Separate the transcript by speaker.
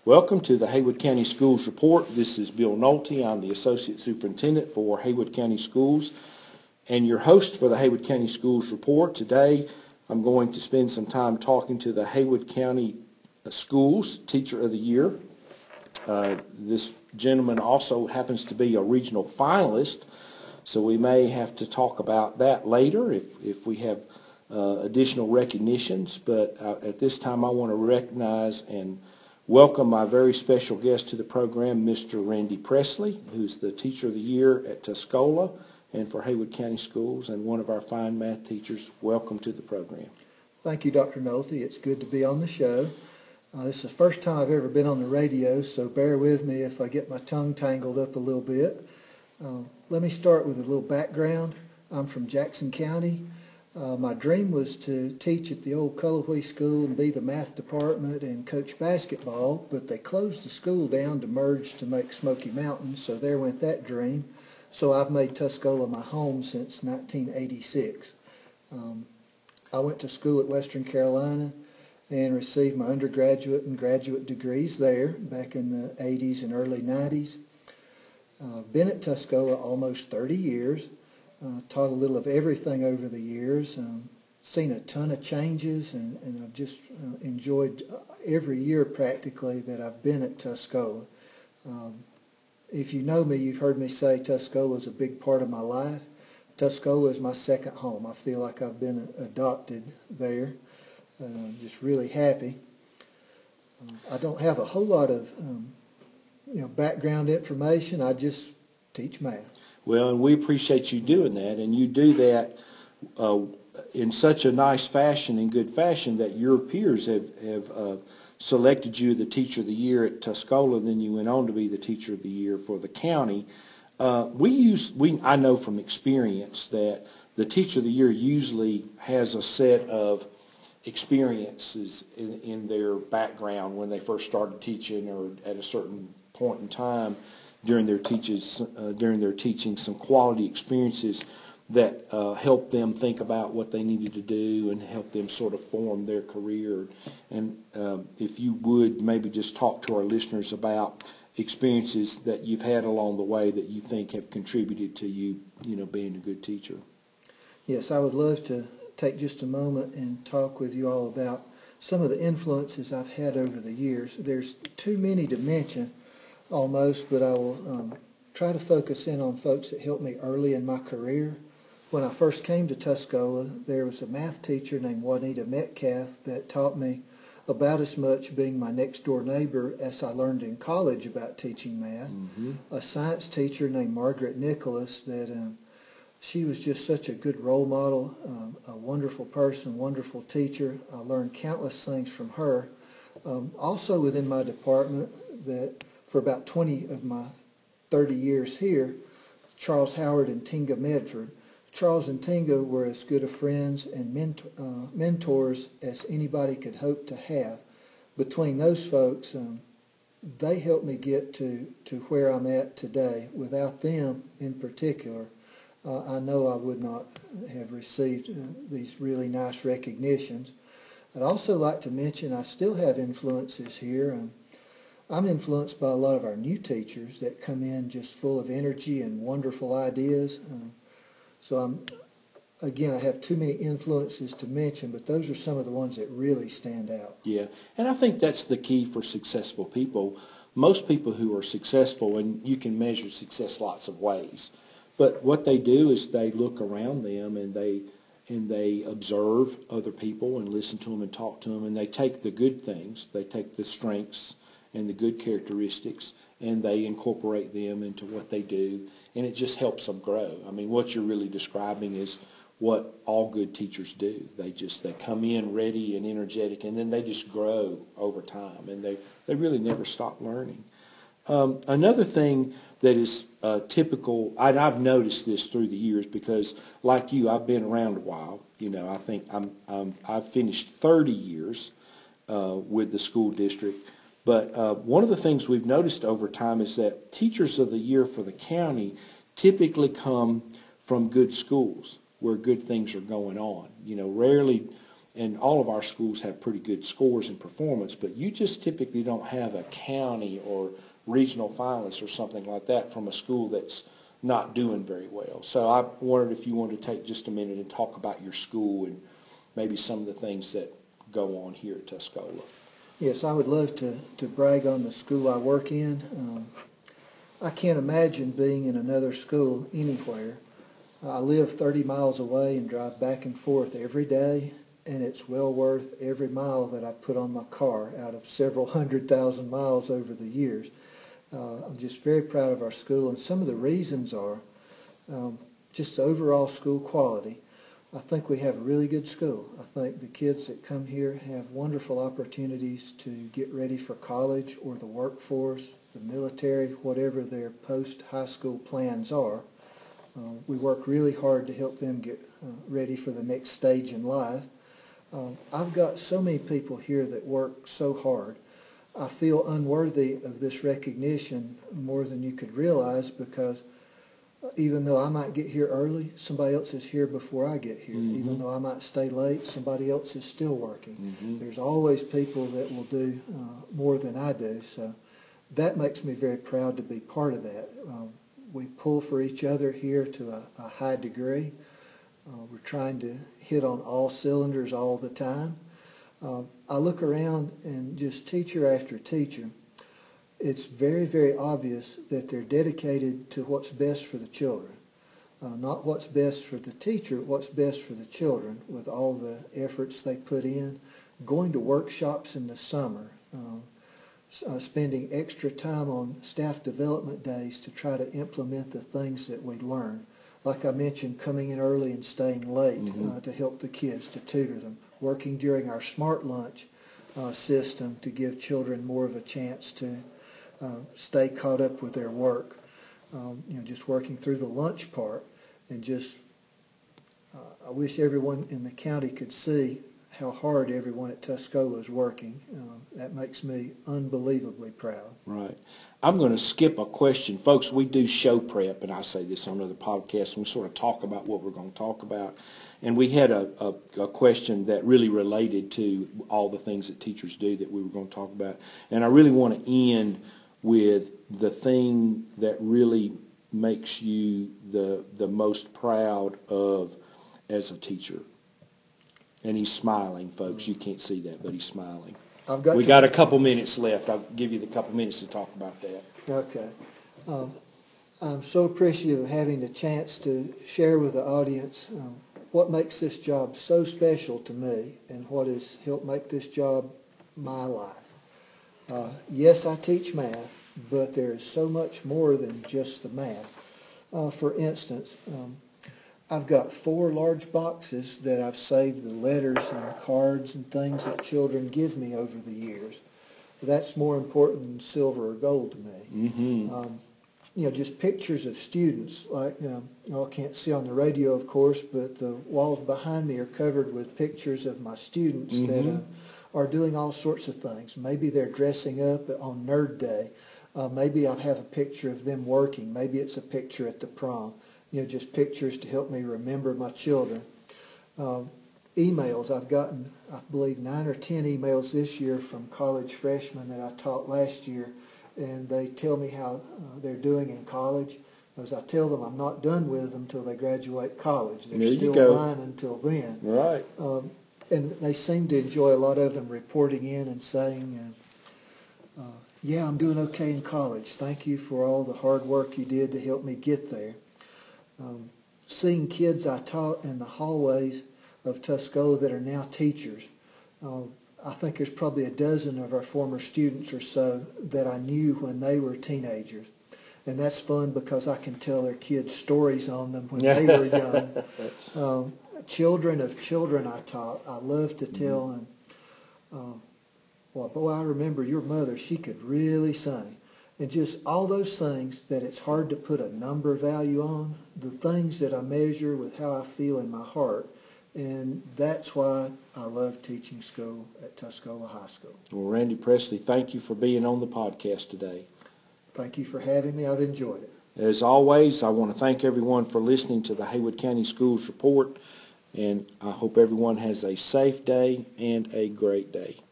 Speaker 1: Welcome to the Haywood County Schools Report. This is Bill Nolte. I'm the Associate Superintendent for Haywood County Schools and your host for the Haywood County Schools Report. Today I'm going to spend some time talking to the Haywood County Schools Teacher of the Year. This gentleman also happens to be a regional finalist, so we may have to talk about that later if we have additional recognitions. But at this time I want to recognize and welcome my very special guest to the program, Mr. Randy Presley, who's the Teacher of the Year at Tuscola and for Haywood County Schools, and one of our fine math teachers. Welcome to the program.
Speaker 2: Thank you, Dr. Nolte. It's good to be on the show. This is the first time I've ever been on the radio, so bear with me if I get my tongue tangled up a little bit. Let me start with a little background. I'm from Jackson County. My dream was to teach at the old Cullowhee School and be the math department and coach basketball, but they closed the school down to merge to make Smoky Mountain, so there went that dream. So I've made Tuscola my home since 1986. I went to school at Western Carolina and received my undergraduate and graduate degrees there back in the 80s and early 90s. I've been at Tuscola almost 30 years. Taught a little of everything over the years, seen a ton of changes, and I've just enjoyed every year practically that I've been at Tuscola. If you know me, you've heard me say Tuscola is a big part of my life. Tuscola is my second home. I feel like I've been adopted there, and I'm just really happy. I don't have a whole lot of background information. I just teach math.
Speaker 1: Well, and we appreciate you doing that, and you do that in such a nice fashion and good fashion that your peers have selected you the Teacher of the Year at Tuscola, and then you went on to be the Teacher of the Year for the county. I know from experience that the Teacher of the Year usually has a set of experiences in their background when they first started teaching or at a certain point in time during their teaching, some quality experiences that help them think about what they needed to do and help them sort of form their career. And if you would maybe just talk to our listeners about experiences that you've had along the way that you think have contributed to you being a good teacher.
Speaker 2: Yes, I would love to take just a moment and talk with you all about some of the influences I've had over the years. There's too many to mention almost, but I will try to focus in on folks that helped me early in my career. When I first came to Tuscola, there was a math teacher named Juanita Metcalf that taught me about as much being my next door neighbor as I learned in college about teaching math. Mm-hmm. A science teacher named Margaret Nicholas that she was just such a good role model, a wonderful person, wonderful teacher. I learned countless things from her. Also within my department, that for about 20 of my 30 years here, Charles Howard and Tinga Medford. Charles and Tinga were as good of friends and mentors as anybody could hope to have. Between those folks, they helped me get to where I'm at today. Without them in particular, I know I would not have received these really nice recognitions. I'd also like to mention I still have influences here. I'm influenced by a lot of our new teachers that come in just full of energy and wonderful ideas. So I have too many influences to mention, but those are some of the ones that really stand out.
Speaker 1: Yeah, and I think that's the key for successful people. Most people who are successful, and you can measure success lots of ways, but what they do is they look around them and they observe other people and listen to them and talk to them, and they take the good things, they take the strengths and the good characteristics, and they incorporate them into what they do, and it just helps them grow. I mean, what you're really describing is what all good teachers do. They come in ready and energetic, and then they just grow over time, and they really never stop learning. Another thing that is typical, and I've noticed this through the years because, like you, I've been around a while. I think I've finished 30 years with the school district. But one of the things we've noticed over time is that Teachers of the Year for the county typically come from good schools where good things are going on. Rarely and all of our schools have pretty good scores in performance, but you just typically don't have a county or regional finalist or something like that from a school that's not doing very well. So I wondered if you wanted to take just a minute and talk about your school and maybe some of the things that go on here at Tuscola.
Speaker 2: Yes, I would love to brag on the school I work in. I can't imagine being in another school anywhere. I live 30 miles away and drive back and forth every day, and it's well worth every mile that I put on my car out of several 100,000 miles over the years. I'm just very proud of our school, and some of the reasons are just the overall school quality. I think we have a really good school. I think the kids that come here have wonderful opportunities to get ready for college or the workforce, the military, whatever their post-high school plans are. We work really hard to help them get ready for the next stage in life. I've got so many people here that work so hard. I feel unworthy of this recognition more than you could realize, because even though I might get here early, somebody else is here before I get here. Mm-hmm. Even though I might stay late, somebody else is still working. Mm-hmm. There's always people that will do more than I do. So that makes me very proud to be part of that. We pull for each other here to a high degree. We're trying to hit on all cylinders all the time. I look around and just teacher after teacher, it's very, very obvious that they're dedicated to what's best for the children. Not what's best for the teacher, what's best for the children, with all the efforts they put in, going to workshops in the summer, spending extra time on staff development days to try to implement the things that we learn. Like I mentioned, coming in early and staying late to help the kids, to tutor them, working during our Smart Lunch system to give children more of a chance to stay caught up with their work. Just working through the lunch part, and just I wish everyone in the county could see how hard everyone at Tuscola is working. That makes me unbelievably proud.
Speaker 1: Right. I'm going to skip a question. Folks, we do show prep, and I say this on other podcasts, and we sort of talk about what we're going to talk about. And we had a question that really related to all the things that teachers do that we were going to talk about. And I really want to end with the thing that really makes you the most proud of as a teacher. And he's smiling, folks. You can't see that, but he's smiling. We got a couple minutes left. I'll give you the couple minutes to talk about that.
Speaker 2: Okay. I'm so appreciative of having the chance to share with the audience what makes this job so special to me and what has helped make this job my life. Yes, I teach math, but there is so much more than just the math. For instance, I've got 4 large boxes that I've saved the letters and cards and things that children give me over the years. That's more important than silver or gold to me. Mm-hmm. Just pictures of students. Like, I can't see on the radio, of course, but the walls behind me are covered with pictures of my students that are doing all sorts of things. Maybe they're dressing up on Nerd Day. Maybe I'll have a picture of them working. Maybe it's a picture at the prom. Just pictures to help me remember my children. Emails. I've gotten, I believe, 9 or 10 emails this year from college freshmen that I taught last year, and they tell me how they're doing in college. As I tell them, I'm not done with them until they graduate college. They're still mine until then.
Speaker 1: Right.
Speaker 2: And they seem to enjoy a lot of them reporting in and saying, yeah, I'm doing okay in college. Thank you for all the hard work you did to help me get there. Seeing kids I taught in the hallways of Tuscola that are now teachers. I think there's probably a dozen of our former students or so that I knew when they were teenagers. And that's fun because I can tell their kids stories on them when they were young. Children of children I taught, I love to tell them, well, boy, I remember your mother, she could really sing. And just all those things that it's hard to put a number value on, the things that I measure with how I feel in my heart. And that's why I love teaching school at Tuscola High School.
Speaker 1: Well, Randy Presley, thank you for being on the podcast today.
Speaker 2: Thank you for having me. I've enjoyed it.
Speaker 1: As always, I want to thank everyone for listening to the Haywood County Schools Report. And I hope everyone has a safe day and a great day.